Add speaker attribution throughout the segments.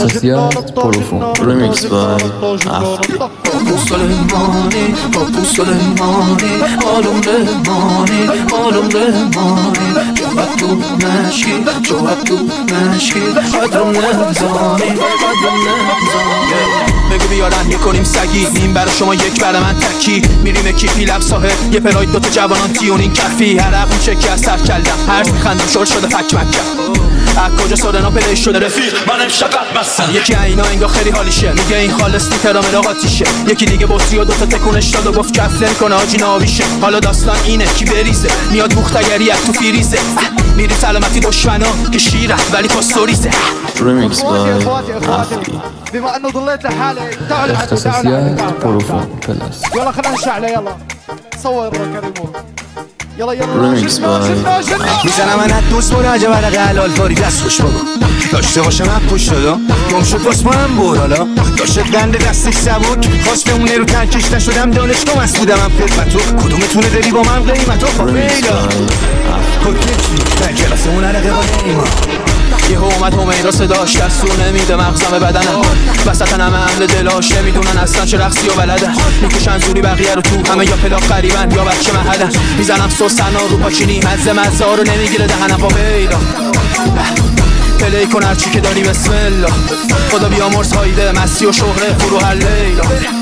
Speaker 1: احساسیات پروفون
Speaker 2: ریمیکس بای افتی
Speaker 3: بگو بیارن یه کنیم سگی این برای شما یک برای من تکی میریم کیفی لب ساحل یه پلاید دوتا جوانان تیونین کفی هرق اون چکی از سر کلدم هرز میخندم شور شده فک مکم از کجا سورنا پلی شده رفیق من امشب بدمستم یکی اینا انگاه خیلی حالیشه میگه این خالص تیترامه را قاتیشه یکی دیگه بطری و دوتا تکونش داد و گفت کف نمیکنه آجی ناویشه حالا داستان اینه کی بریزه میاد بوختگری از تو فیریزه میری سلامتی دشمنا که شیره ولی پاستوریزه
Speaker 2: ریمیکس بای افتی
Speaker 4: بما انه ضليت لحالي تعال
Speaker 1: اختصاصيات بروفون بلس
Speaker 4: يلا خلينا نشعله يلا صور كريمو يلا
Speaker 2: ریمیکس بای
Speaker 5: میزنم من دوست مراجع ورق حلال کاری دست خوش بابا داشته باشه من پوش شدم گم شد باز با هم برالا داشت گنده دستش سبک خواست بمونه رو ترکش نشدم دانشگاه مست بودم هم خدمتو کدومتونه داری با من قیمتو فامیلا کتکی در کلاس اون عرقه با نیما
Speaker 3: یه اومد همیرا صداش دستور نمیده مغزم بدنم وسطن همه حمل دلاش نمیدونن اصلا چه رقصی و بلدن میکشن زوری بقیه رو تو همه یا پلاک قریبن یا بچه محلن میزنم سوسنا رو پاچینی مزه ها رو نمیگیره دهنم با بیلا پلی کن هرچی که داری بسم الله خدا بیامرز هایده مستی و شهره فرو هر لیلا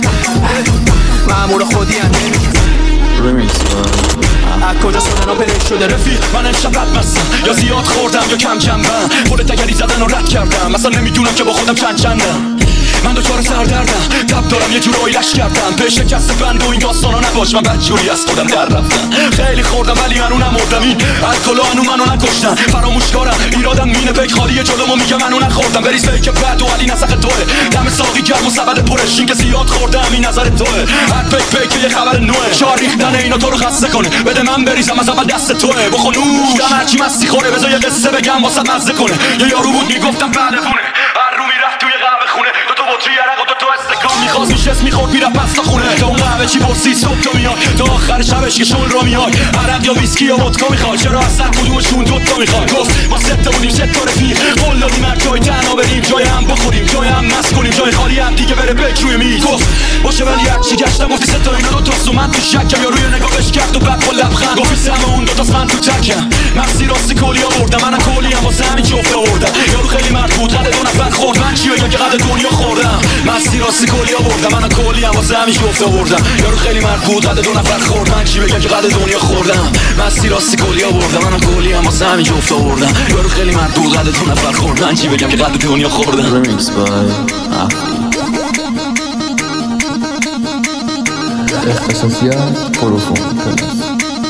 Speaker 3: مأمور خودی هم
Speaker 2: ریمیکس بای
Speaker 3: از کجا سورنا پلی شده رفیق من امشب بدمستم یا زیاد خوردم یا کم جنبم خودت اگری زدن و رد کردم مثلا نمیدونم که با خودم چندم من دوچار سردردم تب دارم یه جورایی لش کردم به شکست بند و این داستانا نباش من بدجوری از خودم در رفتم خیلی خوردم ولی هنو نمردم این الکلا هنو منو نکشتن فراموشکارم ایرادم مینه پیک خالیه جلومو میگه منو نخوردم بریز پیک بد و علی نسخ توه دم ساقی گرم و سبد پرش این که زیاد خوردم این نظر توه هر پیک یه خبر نوه شار ریختن اینا تو رو خسته کنه بده من بریزم از اول دست توه بخو نوش دم هرچی مستی خوره بذار یه قصه بگم واسه مزه کنه یه یارو بود میگفتم بعد خونه هر رو میرفت توی قهوه خونه تو بطری عرق و تو استکان میخواست میشست میخورد میرفت پس تا خونه تا اون قهوه چی پرسی صبح تو میاد تا آخر شبش که شل رو میاد عرق یا ویسکی یا ودکا میخواد چرا اصلا کدومشون دوتا میخواد گفت ما سته بودیم سه تا رفیق قول دادیم هر جای تنها بریم جای هم بخوریم جای هم مست کنیم جای خالی هم دیگه بره بک روی میز گفت باشه ولی هرچی گشتم گفتی سه تا اینا دوتاست و من تو شکم یا روی نگاهش کرد و بعد با لبخند گفتی سهم اون دوتاست من تو تکم مغزی راستی کلی آوردم منم کلی هم واسه همین جفت آوردم یارو خیلی مرد بود قد دو نفر خورد من چی بگم که قد دنیا خوردم مستی راستی کلی آوردم منم کلی هم واسه همین جفت آوردم یارو خیلی مرد بود قد دو نفر خورد من چی بگم که قد دنیا خوردم مستی راستی کلی آوردم منم کلی هم واسه همین جفت آوردم یارو خیلی مرد بود قد دو نفر خورد من چی بگم که قد دنیا خوردم
Speaker 2: ریمیکس بای افتی
Speaker 1: اختصاصیات پروفون بلس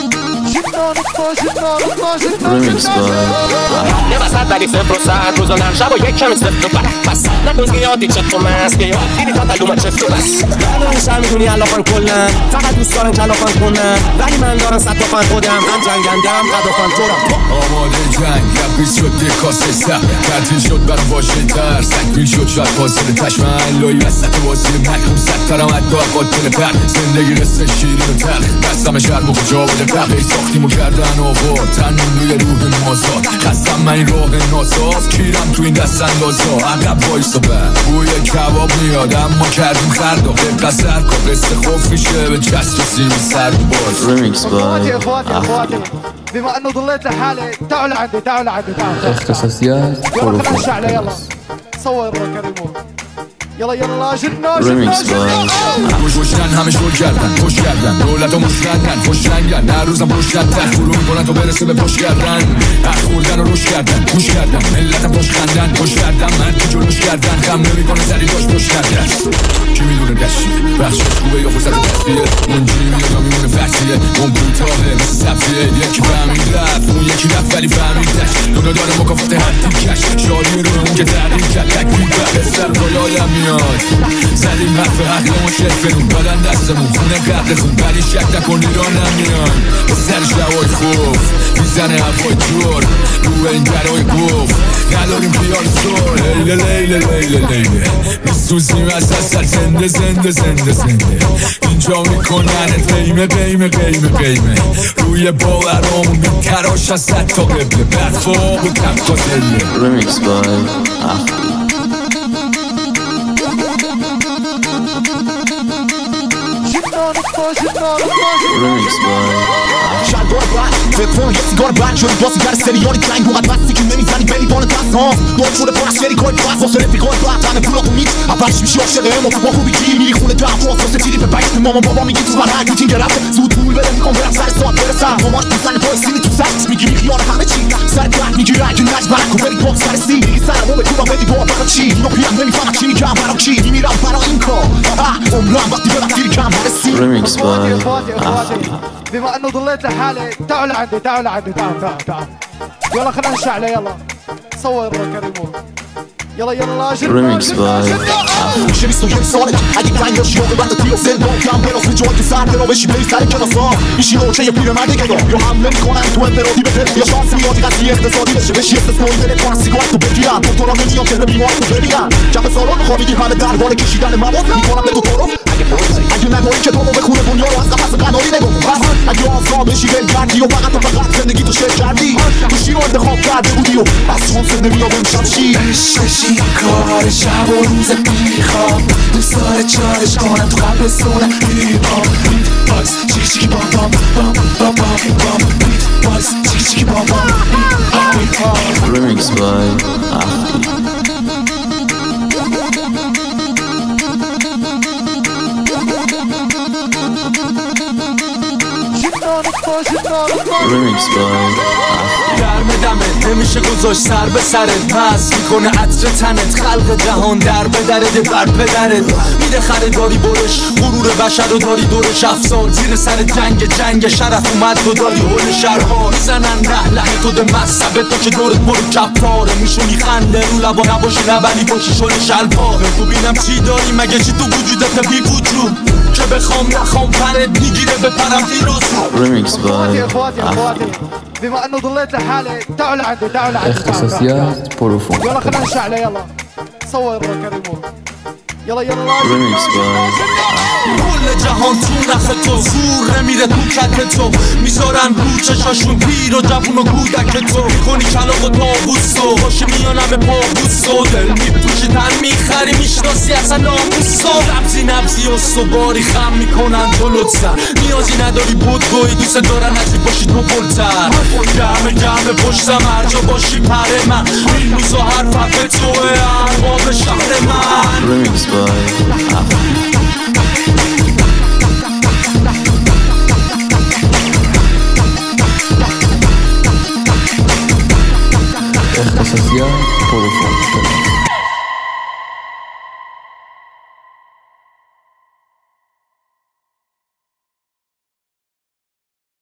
Speaker 2: ریمیکس بای
Speaker 6: یه وسط ولی صفر و سر روز و نر شب و یک کمی صفر و برد پس نتونز یادی چفت و مست که یاد دیدی تا دلومت چفت و بس ندارین شهر میدونی الافان کلن فقط دوست دارن کلافان کنن ولی من دارم صد تا فن خودم هم جنگندم قدافان جورم
Speaker 7: آماده جنگ لبیز شد دکاسه سر ترتیل شد بر واشه تر سنگویل شد شاید فاصله تشمن لایی وسط واسه مکروم سترم حتی قاتل پر زندگی قصه شیرین و تلخ دستم شرم و کجا بوده بقیه ساختیم و کردن آورد تنون روی روح مازاد خستم من این راه ناساز کیرم تو این دست اندازا عقب وایسا بر بوی کباب میاد اما کردیم خردا قبقه سرکا قصه خوف میشه به جست و سیم سر باز
Speaker 2: ریمیکس بای
Speaker 4: اخواتي بما انه ضليت لحالي تعال عندي
Speaker 1: اختصاصيات
Speaker 4: يلا خلينا
Speaker 1: بروفون
Speaker 4: نشعله يلا
Speaker 1: بلس
Speaker 4: صور كريمو يلا جنو
Speaker 2: ریمیکس بای
Speaker 7: خوشن همه شل کردن خوش کردن دولت و مشکردن خوش رنگن هر روزم روش کردن فرو میکنن تو برسه به پشت کردن خوردن و روش کردن گوش کردن ملتم پشت خندن خوش کردن مرد جلوش کردن خم نمیکنه سری داشت پشت کردن کی میدونه دستی بخش خوبه یا فرصت دستیه اون جی میاد یا میمونه فرسیه اون بوتاهه مثل سبزیه یکی فهمید رفت اون یکی رفت ولی فهمیدش دونا داره مکافات هر تیکش شادی رو اون که تحریم کرد تکمیل کرد سر بالا میاد زدیم حرف حقیمون شرفمون دادن دستمون خونه قبل خون ولی شک نکن ایران نمیان به سرش دوای خوف میزنه هوای جور رو این درای گفت نداریم خیال سر لیله لیله لیله لیله میسوزیم از اصل زنده زنده زنده زنده اینجا میکنن قیمه روی باورامون میتراش از صد تا قبله برفاق و تبتا دلیه
Speaker 2: ریمیکس بای افتی Remix by
Speaker 5: شلوار بعد فکر یه سیگار بعد شدی بازیگر سریالی کلنگ بوقت بستی که نمیزنی بری بان دست ها دور شده پر از شری کاری باز واسه رفیقات بعد همه پولا تو میت اولش میشی عاشقه ما با خوبی گیر میری خونه دم تو واسه تیری به بیت مامان بابا میگی تو فرهنگ میتین گرفته زود پول بده میخوام برم سر ساعت برسم ماماش میزنه تو سینی تو سرس میگیری خیال همه چی سر درد میگیری اگه نج برک و بری باز سر سی میگی سرمو به کوبا بدی با فقط چی اینو پیام نمیفهمم چی میگم برام چی میرم برا این کار عمرم وقتی برم تیری کم برسی
Speaker 2: Remix by
Speaker 4: اخواتي بما انه ضليت لحالي تعالوا لعندي تعالوا يلا خلينا نشعله يلا صور كريمو يلا
Speaker 2: Remix by
Speaker 5: میشه 21 سالت اگه کلنگ داشتی موقع بعد تیو زندان کم براز به جوان که سر درا بشی بری سر کلاسا میشی نوچه یه پیرمرد گدا یا حمله میکنن تو انفرادی به دل یا شانس میادی قضیه اقتصادی بشه بشی استثنایی دلت کنن سیگار تو بگیرن دکترا نمیان که بیمار تو ببینن کم سالان میخوام میگی همه درباره کشیدن مواد میکنم به تو طرف اگه نگاهی که تو رو بخونه دنیا رو از قفس قناری نگاه پس اگه آزاد بشی ول کردی و فقط زندگی تو شیر کردی گوشی رو انتخاب کرده بودی و از شانس نمیاد امشب چی
Speaker 8: عشقشی کار شب و روز بیخواب دوست داره چارش کنم تو قبل سونه بیبام باکس چیکی چیکی بام بام بام بام بام بام باکس چیکی چیکی بام بام
Speaker 2: Remix by Afri Remix by
Speaker 3: گرم دمت نمیشه گذاشت سر به سرت پس میکنه عطر تنت خلق جهان در به درت بر پدرت میده خریداری برش غرور بشر رو داری دورش افسار زیر سر جنگ شرف اومد و داری هول شرها میزنن لحلح تو ده مصبه تا که دورت مرکب پاره میشونی خنده رو لبا نباشی نبلی باشی شل شلپاره تو بینم چی داری مگه چی تو وجودت بی وجود که بخوام نخوام پرت میگیره به پرم دیروز
Speaker 2: Remix by
Speaker 4: اخواتي بما انه ضليت لحالي تعالوا لعندي
Speaker 1: اختصاصيات پروفوند
Speaker 4: يلا خلينا نشعله يلا صور كريمو يلا
Speaker 2: Remix by
Speaker 3: کل جهان تو نخ تو زور نمیره تو کت تو میذارن رو چشاشون پیر و جوون و کودک تو میکنی کلاق و تابوس و باشه میانم به پابوس و دل میپوشی تن میخری میشناسی اصلا ناموس و نبزی و صباری خم میکنن جلوت سر نیازی نداری بودگوی دوست دارن هرچی باشی تو بلتر گرم پشتم هر جا باشی پر من این روزا حرفم به توه ارباب شهر من
Speaker 2: Remix by Afri
Speaker 1: اختصاصيات پروفوند